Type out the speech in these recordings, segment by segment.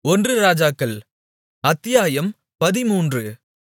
ஒன்று ராஜாக்கள் அத்தியாயம் 13.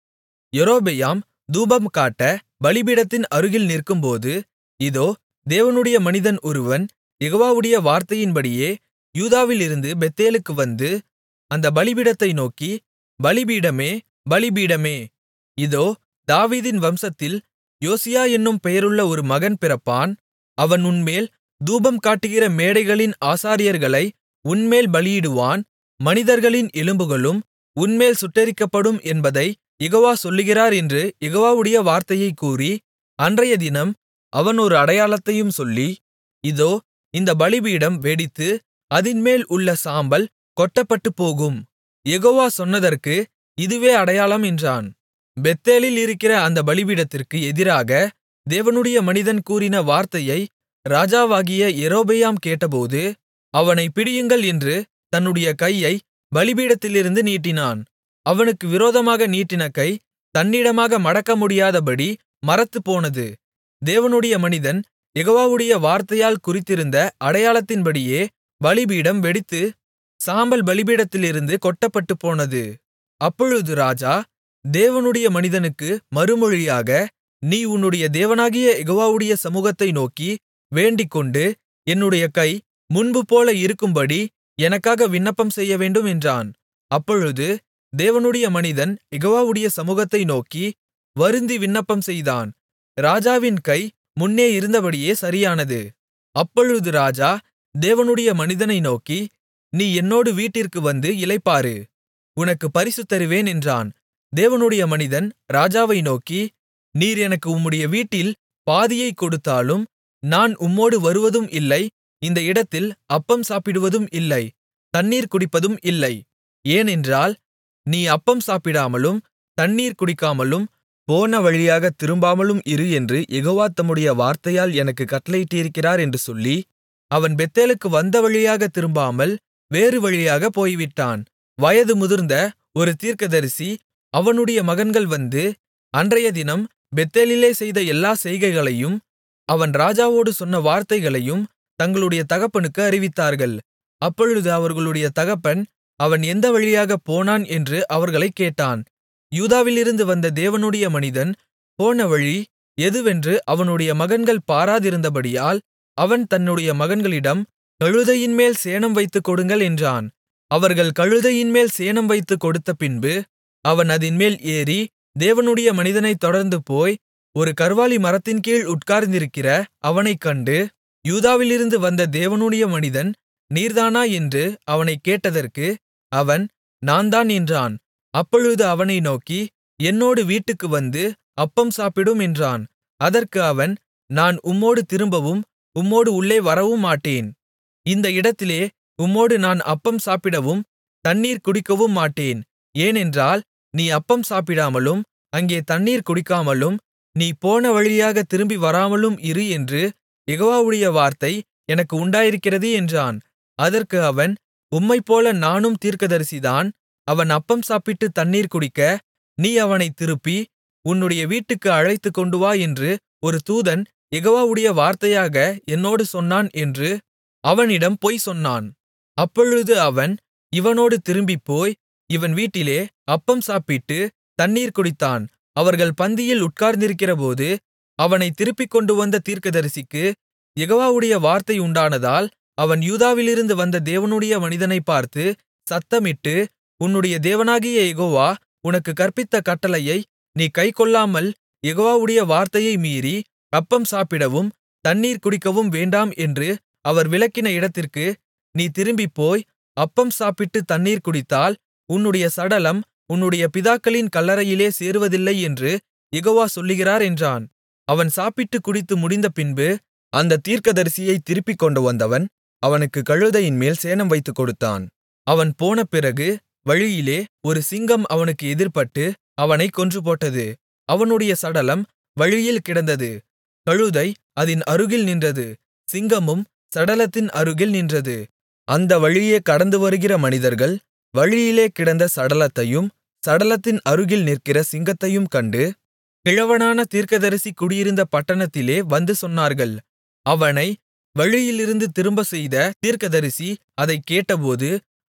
யெரொபெயாம் தூபம்காட்ட பலிபீடத்தின் அருகில் நிற்கும்போது, இதோ, தேவனுடைய மனிதன் ஒருவன் யெகோவாவுடைய வார்த்தையின்படியே யூதாவிலிருந்து பெத்தேலுக்கு வந்து, அந்தப் பலிபீடத்தை நோக்கி, பலிபீடமே, பலிபீடமே, இதோ, தாவீதின் வம்சத்தில் யோசியா என்னும் பெயருள்ள ஒரு மகன் பிறப்பான். அவன் உன்மேல் தூபம் காட்டுகிற மேடைகளின் ஆசாரியர்களை உன்மேல் பலியிடுவான். மனிதர்களின் எலும்புகளும் உன்மேல் சுட்டெரிக்கப்படும் என்பதைக் யெகோவா சொல்லுகிறார் என்று யெகோவாவுடைய வார்த்தையைக் கூறி, அன்றையதினம் அவன் ஒரு அடையாளத்தையும் சொல்லி, இதோ, இந்தப் பலிபீடம் வெடித்து அதின்மேல் உள்ள சாம்பல் கொட்டப்பட்டுப்போகும். யெகோவா சொன்னதற்கு இதுவே அடையாளம் என்றான். பெத்தேலில் இருக்கிற அந்த பலிபீடத்திற்கு எதிராக தேவனுடைய மனிதன் கூறின வார்த்தையை ராஜாவாகிய யெரொபெயாம் கேட்டபோது, அவனைப் பிடியுங்கள் என்று தன்னுடைய கையைப் பலிபீடத்திலிருந்து நீட்டினான். அவனுக்கு விரோதமாக நீட்டின கை தன்னிடமாக மடக்கமுடியாதபடி மரத்துப்போனது. தேவனுடைய மனிதன் யெகோவாவுடைய வார்த்தையால் குறித்திருந்த அடையாளத்தின்படியே பலிபீடம் வெடித்து சாம்பல் பலிபீடத்திலிருந்து கொட்டப்பட்டுப்போனது. அப்பொழுது ராஜா தேவனுடைய மனிதனுக்கு மறுமொழியாக, நீ உன்னுடைய தேவனாகிய யெகோவாவுடைய சமூகத்தை நோக்கி வேண்டிக்கொண்டு, என்னுடைய கை முன்புபோல இருக்கும்படி எனக்காக விண்ணப்பம் செய்யவேண்டும் என்றான். அப்பொழுது தேவனுடைய மனிதன் யெகோவாவுடைய சமூகத்தை நோக்கி வருந்தி விண்ணப்பம் செய்தான். ராஜாவின் கை முன்னே இருந்தபடியே சரியானது. அப்பொழுது ராஜா தேவனுடைய மனிதனை நோக்கி, நீ என்னோடு வீட்டிற்கு வந்து இளைப்பாறு, உனக்குப் பரிசு தருவேன் என்றான். தேவனுடைய மனிதன் ராஜாவை நோக்கி, நீர் எனக்கு உம்முடைய வீட்டில் பாதியைக் கொடுத்தாலும் நான் உம்மோடு வருவதும் இல்லை, இந்த இடத்தில் அப்பம் சாப்பிடுவதும் இல்லை, தண்ணீர் குடிப்பதும் இல்லை. ஏனென்றால் நீ அப்பம் சாப்பிடாமலும் தண்ணீர் குடிக்காமலும் போன வழியாகத் திரும்பாமலும் இரு என்று யெகோவா தம்முடைய வார்த்தையால் எனக்குக் கட்டளையிட்டிருக்கிறார் என்று சொல்லி, அவன் பெத்தேலுக்கு வந்த வழியாகத் திரும்பாமல் வேறு வழியாகப் போய்விட்டான். வயது முதிர்ந்த ஒரு தீர்க்கதரிசி அவனுடைய மகன்கள் வந்து அன்றையதினம் பெத்தேலிலே செய்த எல்லா செய்கைகளையும் அவன் ராஜாவோடு சொன்ன வார்த்தைகளையும் தங்களுடைய தகப்பனுக்கு அறிவித்தார்கள். அப்பொழுது அவர்களுடைய தகப்பன் அவன் எந்த வழியாகப் போனான் என்று அவர்களைக் கேட்டான். யூதாவிலிருந்து வந்த தேவனுடைய மனிதன் போன வழி எதுவென்று அவனுடைய மகன்கள் பாராதிருந்தபடியால் அவன் தன்னுடைய மகன்களிடம், கழுதையின்மேல் சேணம் வைத்துக் கொடுங்கள் என்றான். அவர்கள் கழுதையின்மேல் சேணம் வைத்துக் கொடுத்த பின்பு அவன் அதின்மேல் ஏறி தேவனுடைய மனிதனைத் தொடர்ந்து போய் ஒரு கர்வாலி மரத்தின் கீழ் உட்கார்ந்திருக்கிற அவனைக் கண்டு, யூதாவிலிருந்து வந்த தேவனுடைய மனிதன் நீர்தானா என்று அவனைக் கேட்டதற்கு அவன், நான்தான் என்றான். அப்பொழுது அவனை நோக்கி, என்னோடு வீட்டுக்கு வந்து அப்பம் சாப்பிடும் என்றான். அதற்கு அவன், நான் உம்மோடு திரும்பவும் உம்மோடு உள்ளே வரவும் மாட்டேன். இந்த இடத்திலே உம்மோடு நான் அப்பம் சாப்பிடவும் தண்ணீர் குடிக்கவும் மாட்டேன். ஏனென்றால் நீ அப்பம் சாப்பிடாமலும் அங்கே தண்ணீர் குடிக்காமலும் நீ போன வழியாகத் திரும்பி வராமலும் இரு என்று யெகோவாவுடைய வார்த்தை எனக்கு உண்டாயிருக்கிறது என்றான். அதற்கு அவன், உம்மைப்போல நானும் தீர்க்கதரிசிதான். அவன் அப்பம் சாப்பிட்டு தண்ணீர் குடிக்க நீ அவனைத் திருப்பி உன்னுடைய வீட்டுக்கு அழைத்துக்கொண்டு வா என்று ஒரு தூதன் யெகோவாவுடைய வார்த்தையாக என்னோடு சொன்னான் என்று அவனிடம் பொய் சொன்னான். அப்பொழுது அவன் இவனோடு திரும்பிப்போய் இவன் வீட்டிலே அப்பம் சாப்பிட்டு தண்ணீர் குடித்தான். அவர்கள் பந்தியில் உட்கார்ந்திருக்கிறபோது அவனைத் திருப்பிக் கொண்டு வந்த தீர்க்கதரிசிக்கு யெகோவாவுடைய வார்த்தை உண்டானதால் அவன் யூதாவிலிருந்து வந்த தேவனுடைய மனிதனைப் பார்த்து சத்தமிட்டு, உன்னுடைய தேவனாகிய யெகோவா உனக்குக் கற்பித்த கட்டளையை நீ கைக்கொள்ளாமல் யெகோவாவுடைய வார்த்தையை மீறி அப்பம் சாப்பிடவும் தண்ணீர் குடிக்கவும் வேண்டாம் என்று அவர் விலக்கின இடத்திற்கு நீ திரும்பிப்போய் அப்பம் சாப்பிட்டு தண்ணீர் குடித்தால் உன்னுடைய சடலம் உன்னுடைய பிதாக்களின் கல்லறையிலே சேருவதில்லை என்று யெகோவா சொல்லுகிறார் என்றான். அவன் சாப்பிட்டுக் குடித்து முடிந்த பின்பு அந்த தீர்க்கதரிசியைத் திருப்பிக் கொண்டு வந்தவன் அவனுக்கு கழுதையின்மேல் சேணம் வைத்துக் கொடுத்தான். அவன் போன பிறகு வழியிலே ஒரு சிங்கம் அவனுக்கு எதிர்ப்பட்டு அவனைக் கொன்றுபோட்டது. அவனுடைய சடலம் வழியில் கிடந்தது. கழுதை அதின் அருகில் நின்றது, சிங்கமும் சடலத்தின் அருகில் நின்றது. அந்த வழியே கடந்து வருகிற மனிதர்கள் வழியிலே கிடந்த சடலத்தையும் சடலத்தின் அருகில் நிற்கிற சிங்கத்தையும் கண்டு, கிழவனான தீர்க்கதரிசி குடியிருந்த பட்டணத்திலே வந்து சொன்னார்கள். அவனை வழியிலிருந்து திரும்பச் செய்த தீர்க்கதரிசி அதைக் கேட்டபோது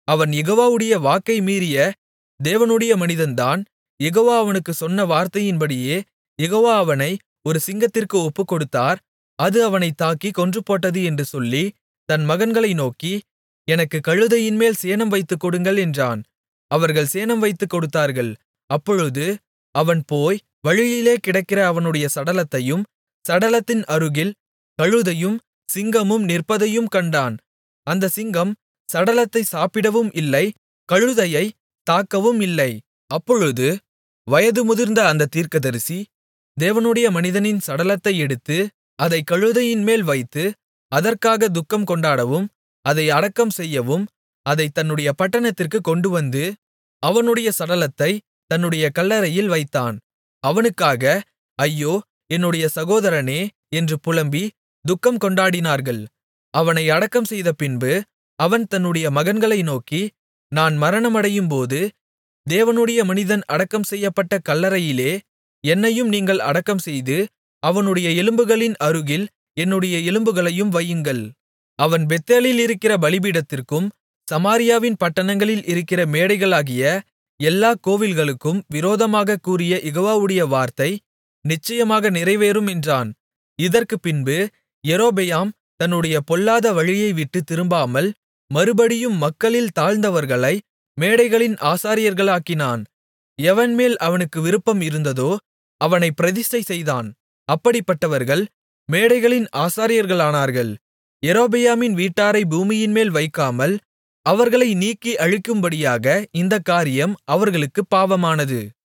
அவன் யெகோவாவுடைய வாக்கை மீறிய தேவனுடைய மனிதன்தான். யெகோவா அவனுக்குச் சொன்ன வார்த்தையின்படியே யெகோவா அவனை ஒரு சிங்கத்திற்கு ஒப்புக்கொடுத்தார். அது அவனைத் தாக்கிக் கொன்றுபோட்டது என்று சொல்லி, தன் மகன்களை நோக்கி, எனக்குக் கழுதையின்மேல் சேணம் வைத்துக் கொடுங்கள் என்றான். அவர்கள் சேணம் வைத்துக் கொடுத்தார்கள். அப்பொழுது அவன் போய் வழியிலே கிடக்கிற அவனுடைய சடலத்தையும், சடலத்தின் அருகில் கழுதையும் சிங்கமும் நிற்பதையும் கண்டான். அந்த சிங்கம் சடலத்தை சாப்பிடவும் இல்லை, கழுதையைத் தாக்கவும் இல்லை. அப்பொழுது வயது முதிர்ந்த அந்த தீர்க்கதரிசி தேவனுடைய மனிதனின் சடலத்தை எடுத்து அதைக் கழுதையின்மேல் வைத்து, அதற்காக துக்கம் கொண்டாடவும் அதை அடக்கம் செய்யவும் அதைத் தன்னுடைய பட்டணத்திற்குக் கொண்டுவந்து அவனுடைய சடலத்தைத் தன்னுடைய கல்லறையில் வைத்தான். அவனுக்காக, ஐயோ, என்னுடைய சகோதரனே என்று புலம்பி துக்கம் கொண்டாடினார்கள். அவனை அடக்கம் செய்த பின்பு அவன் தன்னுடைய மகன்களை நோக்கி, நான் மரணமடையும்போது தேவனுடைய மனிதன் அடக்கம் செய்யப்பட்ட கல்லறையிலே என்னையும் நீங்கள் அடக்கம்செய்து, அவனுடைய எலும்புகளின் அருகில் என்னுடைய எலும்புகளையும் வையுங்கள். அவன் பெத்தேலில் இருக்கிற பலிபீடத்திற்கும் சமாரியாவின் பட்டணங்களில் இருக்கிற மேடைகளாகிய எல்லாக் கோவில்களுக்கும் விரோதமாகக் கூறிய யெகோவாவுடைய வார்த்தை நிச்சயமாக நிறைவேறும் என்றான். இதற்குப் பின்பு யெரொபெயாம் தன்னுடைய பொல்லாத வழியை விட்டுத் திரும்பாமல் மறுபடியும் மக்களில் தாழ்ந்தவர்களை மேடைகளின் ஆசாரியர்களாக்கினான். எவன்மேல் அவனுக்கு விருப்பம் இருந்ததோ அவனைப் பிரதிஷ்டை செய்தான். அப்படிப்பட்டவர்கள் மேடைகளின் ஆசாரியர்களானார்கள். யெரொபெயாமின் வீட்டாரை பூமியின்மேல் வைக்காமல் அவர்களை நீக்கி அழிக்கும்படியாக இந்தக் காரியம் அவர்களுக்குப் பாவமானது.